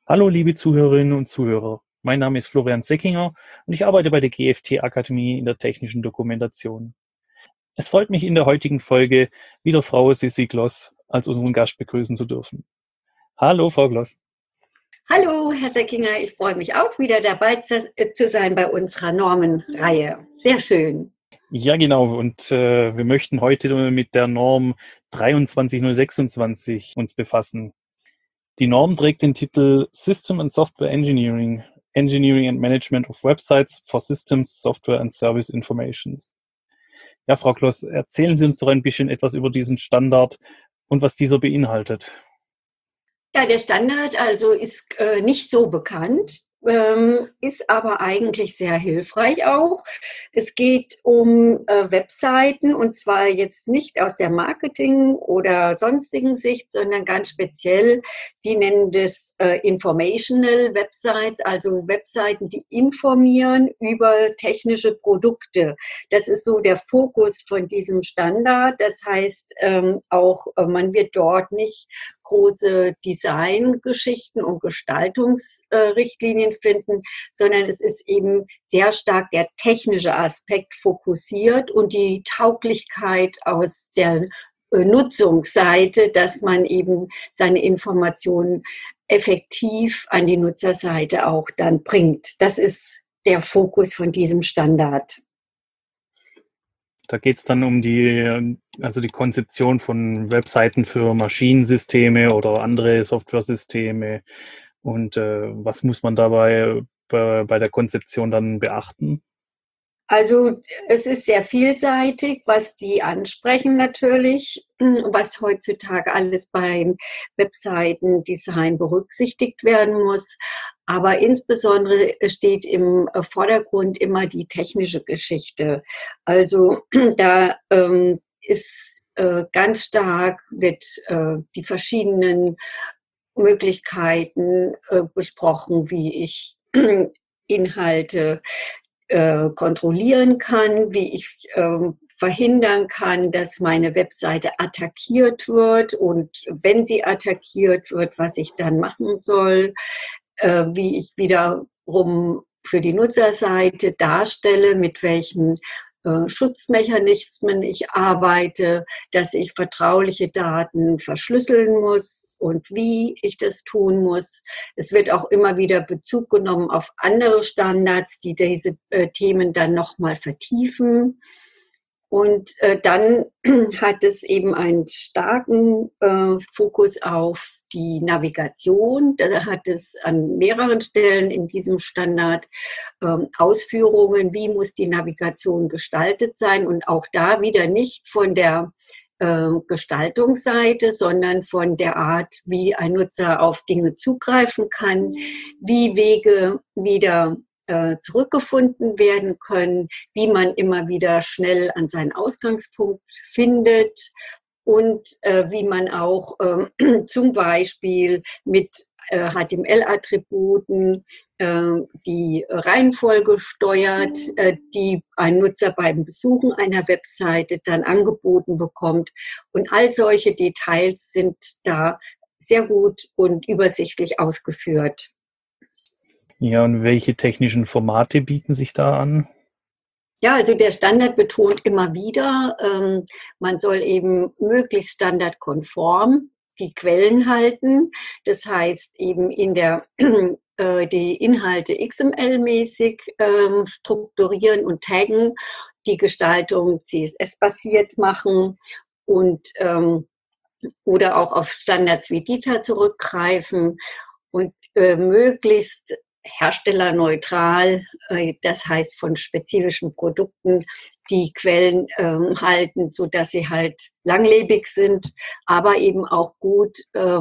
Hallo, liebe Zuhörerinnen und Zuhörer. Mein Name ist Florian Seckinger und ich arbeite bei der GFT-Akademie in der technischen Dokumentation. Es freut mich in der heutigen Folge wieder Frau Sissi Gloss als unseren Gast begrüßen zu dürfen. Hallo, Frau Gloss. Hallo, Herr Seckinger, ich freue mich auch wieder dabei zu sein bei unserer Normenreihe. Sehr schön. Ja, genau. Und wir möchten heute mit der Norm 23026 uns befassen. Die Norm trägt den Titel System and Software Engineering, Engineering and Management of Websites for Systems, Software and Service Informations. Ja, Frau Kloss, erzählen Sie uns doch ein bisschen etwas über diesen Standard und was dieser beinhaltet. Ja, der Standard also ist nicht so bekannt, ist aber eigentlich sehr hilfreich auch. Es geht um Webseiten und zwar jetzt nicht aus der Marketing- oder sonstigen Sicht, sondern ganz speziell, die nennen das Informational Websites, also Webseiten, die informieren über technische Produkte. Das ist so der Fokus von diesem Standard. Das heißt auch, man wird dort nicht große Designgeschichten und Gestaltungsrichtlinien finden, sondern es ist eben sehr stark der technische Aspekt fokussiert und die Tauglichkeit aus der Nutzungsseite, dass man eben seine Informationen effektiv an die Nutzerseite auch dann bringt. Das ist der Fokus von diesem Standard. Da geht es dann um die Konzeption von Webseiten für Maschinensysteme oder andere Softwaresysteme. Und was muss man dabei bei der Konzeption dann beachten? Also es ist sehr vielseitig, was die ansprechen natürlich, was heutzutage alles beim Webseitendesign berücksichtigt werden muss. Aber insbesondere steht im Vordergrund immer die technische Geschichte. Also da ist ganz stark wird die verschiedenen Möglichkeiten besprochen, wie ich Inhalte kontrollieren kann, wie ich verhindern kann, dass meine Webseite attackiert wird und wenn sie attackiert wird, was ich dann machen soll, wie ich wiederum für die Nutzerseite darstelle, mit welchen Schutzmechanismen ich arbeite, dass ich vertrauliche Daten verschlüsseln muss und wie ich das tun muss. Es wird auch immer wieder Bezug genommen auf andere Standards, die diese Themen dann nochmal vertiefen. Und dann hat es eben einen starken Fokus auf die Navigation. Da hat es an mehreren Stellen in diesem Standard Ausführungen, wie muss die Navigation gestaltet sein. Und auch da wieder nicht von der Gestaltungsseite, sondern von der Art, wie ein Nutzer auf Dinge zugreifen kann, wie Wege wieder zurückgefunden werden können, wie man immer wieder schnell an seinen Ausgangspunkt findet und wie man auch zum Beispiel mit HTML-Attributen die Reihenfolge steuert, die ein Nutzer beim Besuchen einer Webseite dann angeboten bekommt. Und all solche Details sind da sehr gut und übersichtlich ausgeführt. Ja, und welche technischen Formate bieten sich da an? Ja, also der Standard betont immer wieder, man soll eben möglichst standardkonform die Quellen halten. Das heißt eben die Inhalte XML-mäßig strukturieren und taggen, die Gestaltung CSS-basiert machen und oder auch auf Standards wie DITA zurückgreifen und möglichst herstellerneutral, das heißt von spezifischen Produkten, die Quellen halten, sodass sie halt langlebig sind, aber eben auch gut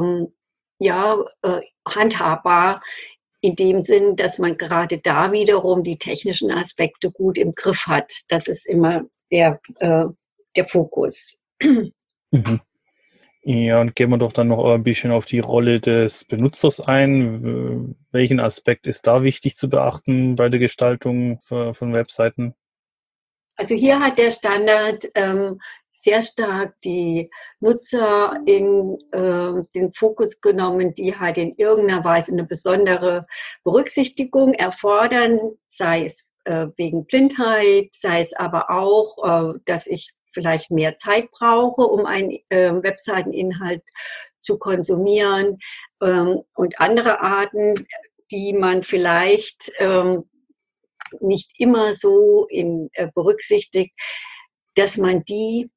handhabbar in dem Sinn, dass man gerade da wiederum die technischen Aspekte gut im Griff hat. Das ist immer der Fokus. Mhm. Ja, und gehen wir doch dann noch ein bisschen auf die Rolle des Benutzers ein. Welchen Aspekt ist da wichtig zu beachten bei der Gestaltung von Webseiten? Also hier hat der Standard sehr stark die Nutzer in den Fokus genommen, die halt in irgendeiner Weise eine besondere Berücksichtigung erfordern, sei es wegen Blindheit, sei es aber auch, dass ich vielleicht mehr Zeit brauche, um einen Webseiteninhalt zu konsumieren, und andere Arten, die man vielleicht nicht immer so berücksichtigt, dass man die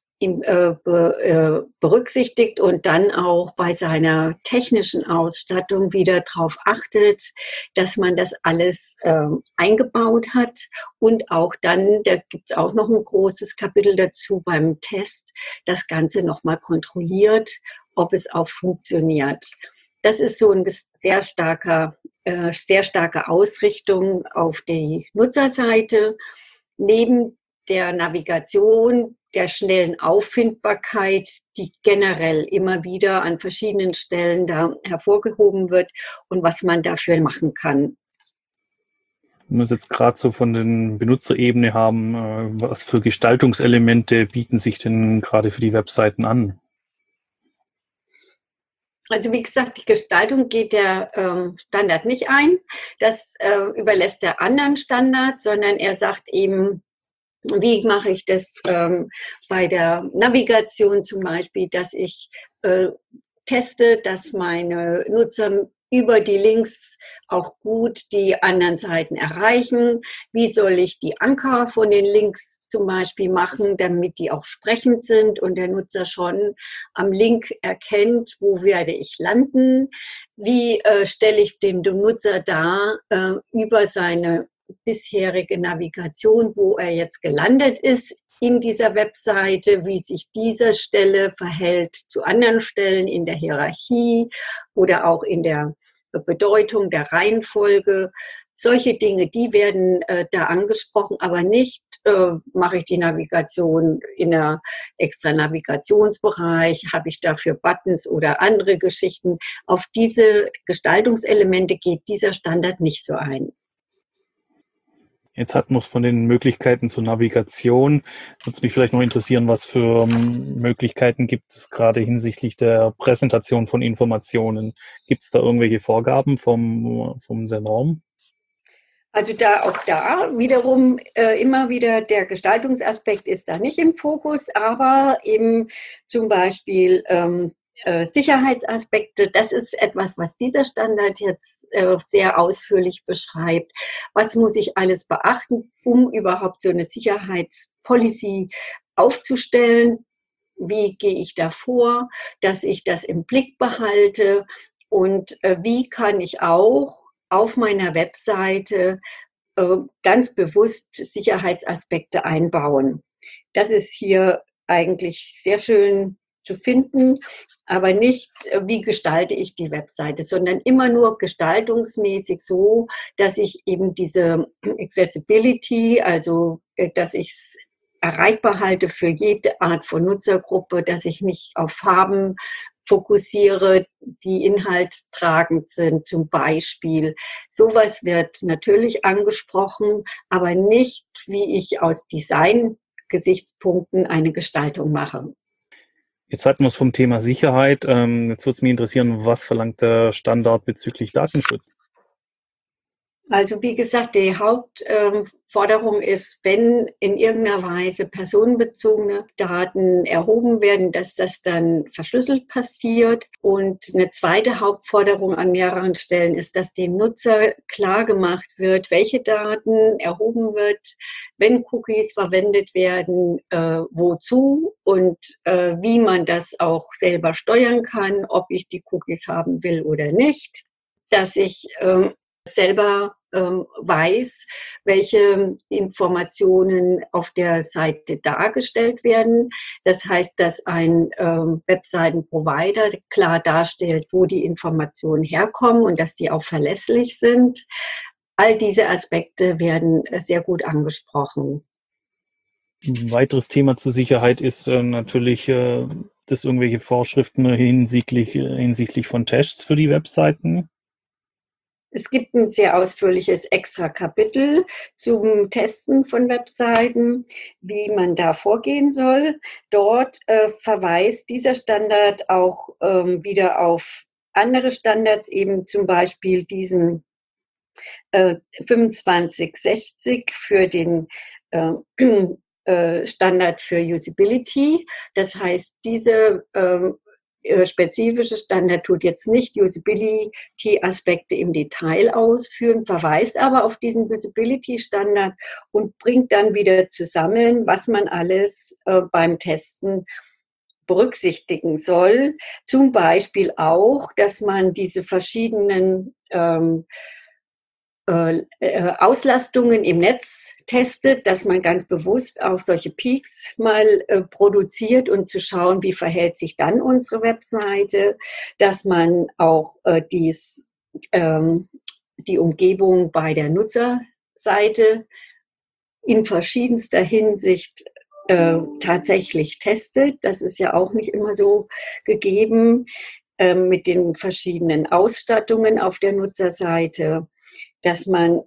berücksichtigt und dann auch bei seiner technischen Ausstattung wieder darauf achtet, dass man das alles eingebaut hat und auch dann, da gibt es auch noch ein großes Kapitel dazu beim Test, das Ganze nochmal kontrolliert, ob es auch funktioniert. Das ist so eine sehr starke Ausrichtung auf die Nutzerseite. Neben der Navigation, der schnellen Auffindbarkeit, die generell immer wieder an verschiedenen Stellen da hervorgehoben wird und was man dafür machen kann. Wenn wir es jetzt gerade so von den Benutzerebene haben, was für Gestaltungselemente bieten sich denn gerade für die Webseiten an? Also wie gesagt, die Gestaltung geht der Standard nicht ein. Das überlässt der anderen Standard, sondern er sagt eben, wie mache ich das bei der Navigation zum Beispiel, dass ich teste, dass meine Nutzer über die Links auch gut die anderen Seiten erreichen. Wie soll ich die Anker von den Links zum Beispiel machen, damit die auch sprechend sind und der Nutzer schon am Link erkennt, wo werde ich landen? Wie stelle ich dem Nutzer dar über seine bisherige Navigation, wo er jetzt gelandet ist in dieser Webseite, wie sich diese Stelle verhält zu anderen Stellen in der Hierarchie oder auch in der Bedeutung der Reihenfolge. Solche Dinge, die werden da angesprochen, aber nicht mache ich die Navigation in einer extra Navigationsbereich, habe ich dafür Buttons oder andere Geschichten. Auf diese Gestaltungselemente geht dieser Standard nicht so ein. Jetzt hatten wir es von den Möglichkeiten zur Navigation. Würde mich vielleicht noch interessieren, was für Möglichkeiten gibt es gerade hinsichtlich der Präsentation von Informationen? Gibt es da irgendwelche Vorgaben von der Norm? Also auch da wiederum immer wieder der Gestaltungsaspekt ist da nicht im Fokus, aber eben zum Beispiel Sicherheitsaspekte, das ist etwas, was dieser Standard jetzt sehr ausführlich beschreibt. Was muss ich alles beachten, um überhaupt so eine Sicherheitspolicy aufzustellen? Wie gehe ich da vor, dass ich das im Blick behalte? Und wie kann ich auch auf meiner Webseite ganz bewusst Sicherheitsaspekte einbauen? Das ist hier eigentlich sehr schön zu finden, aber nicht, wie gestalte ich die Webseite, sondern immer nur gestaltungsmäßig so, dass ich eben diese Accessibility, also dass ich es erreichbar halte für jede Art von Nutzergruppe, dass ich mich auf Farben fokussiere, die inhaltstragend sind, zum Beispiel. Sowas wird natürlich angesprochen, aber nicht, wie ich aus Design-Gesichtspunkten eine Gestaltung mache. Jetzt hatten wir es vom Thema Sicherheit. Jetzt würde es mich interessieren, was verlangt der Standard bezüglich Datenschutz? Also wie gesagt, die Hauptforderung ist, wenn in irgendeiner Weise personenbezogene Daten erhoben werden, dass das dann verschlüsselt passiert. Und eine zweite Hauptforderung an mehreren Stellen ist, dass dem Nutzer klar gemacht wird, welche Daten erhoben wird, wenn Cookies verwendet werden, wozu und wie man das auch selber steuern kann, ob ich die Cookies haben will oder nicht. Dass ich selber weiß, welche Informationen auf der Seite dargestellt werden. Das heißt, dass ein Webseitenprovider klar darstellt, wo die Informationen herkommen und dass die auch verlässlich sind. All diese Aspekte werden sehr gut angesprochen. Ein weiteres Thema zur Sicherheit ist natürlich, dass irgendwelche Vorschriften hinsichtlich von Tests für die Webseiten. Es gibt ein sehr ausführliches extra Kapitel zum Testen von Webseiten, wie man da vorgehen soll. Dort verweist dieser Standard auch wieder auf andere Standards, eben zum Beispiel diesen 2560 für den Standard für Usability. Das heißt, diese spezifische Standard tut jetzt nicht Usability-Aspekte im Detail ausführen, verweist aber auf diesen Usability-Standard und bringt dann wieder zusammen, was man alles beim Testen berücksichtigen soll. Zum Beispiel auch, dass man diese verschiedenen Auslastungen im Netz testet, dass man ganz bewusst auch solche Peaks mal produziert und zu schauen, wie verhält sich dann unsere Webseite, dass man auch die Umgebung bei der Nutzerseite in verschiedenster Hinsicht tatsächlich testet. Das ist ja auch nicht immer so gegeben mit den verschiedenen Ausstattungen auf der Nutzerseite, dass man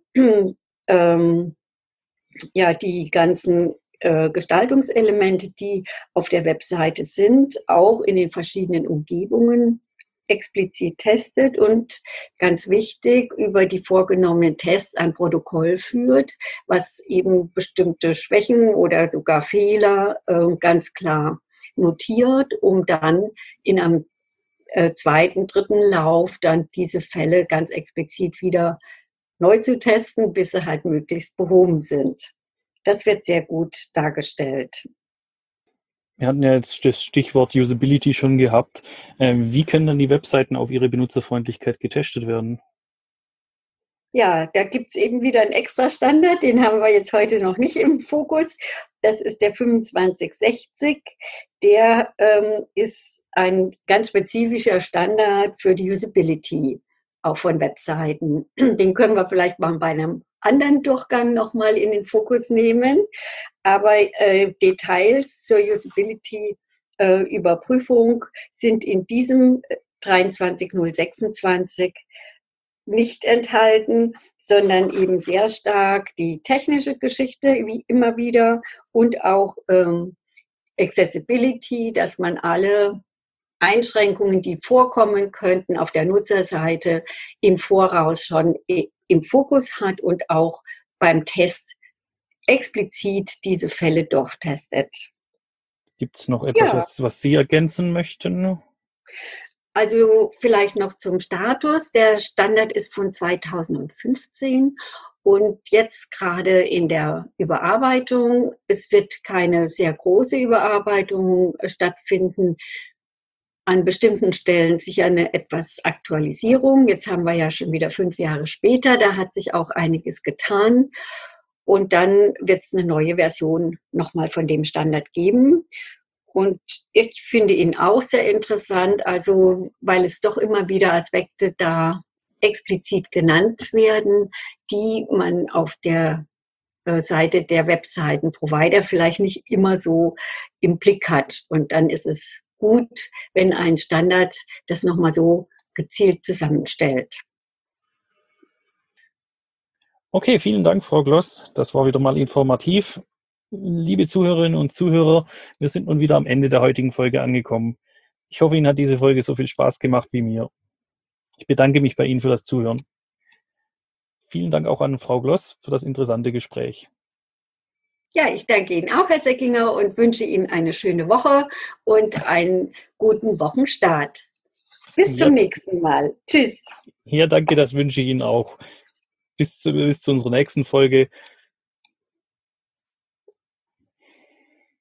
ja die ganzen Gestaltungselemente, die auf der Webseite sind, auch in den verschiedenen Umgebungen explizit testet und ganz wichtig, über die vorgenommenen Tests ein Protokoll führt, was eben bestimmte Schwächen oder sogar Fehler ganz klar notiert, um dann in einem zweiten, dritten Lauf dann diese Fälle ganz explizit wieder neu zu testen, bis sie halt möglichst behoben sind. Das wird sehr gut dargestellt. Wir hatten ja jetzt das Stichwort Usability schon gehabt. Wie können dann die Webseiten auf ihre Benutzerfreundlichkeit getestet werden? Ja, da gibt es eben wieder einen extra Standard, den haben wir jetzt heute noch nicht im Fokus. Das ist der 2560. Der ist ein ganz spezifischer Standard für die Usability, auch von Webseiten. Den können wir vielleicht mal bei einem anderen Durchgang nochmal in den Fokus nehmen. Aber Details zur Usability-Überprüfung sind in diesem 23026 nicht enthalten, sondern eben sehr stark die technische Geschichte, wie immer wieder, und auch Accessibility, dass man alle Einschränkungen, die vorkommen könnten auf der Nutzerseite, im Voraus schon im Fokus hat und auch beim Test explizit diese Fälle durchtestet. Gibt es noch etwas, Ja, was Sie ergänzen möchten? also vielleicht noch zum Status. Der Standard ist von 2015 und jetzt gerade in der Überarbeitung. Es wird keine sehr große Überarbeitung stattfinden. An bestimmten Stellen sicher eine etwas Aktualisierung. Jetzt haben wir ja schon wieder 5 Jahre später. Da hat sich auch einiges getan. Und dann wird es eine neue Version nochmal von dem Standard geben. Und ich finde ihn auch sehr interessant, also weil es doch immer wieder Aspekte da explizit genannt werden, die man auf der Seite der Webseitenprovider vielleicht nicht immer so im Blick hat. Und dann ist es gut, wenn ein Standard das nochmal so gezielt zusammenstellt. Okay, vielen Dank, Frau Gloss. Das war wieder mal informativ. Liebe Zuhörerinnen und Zuhörer, wir sind nun wieder am Ende der heutigen Folge angekommen. Ich hoffe, Ihnen hat diese Folge so viel Spaß gemacht wie mir. Ich bedanke mich bei Ihnen für das Zuhören. Vielen Dank auch an Frau Gloss für das interessante Gespräch. Ja, ich danke Ihnen auch, Herr Seckinger, und wünsche Ihnen eine schöne Woche und einen guten Wochenstart. Bis Ja, zum nächsten Mal. Tschüss. ja, danke, das wünsche ich Ihnen auch. Bis zu unserer nächsten Folge.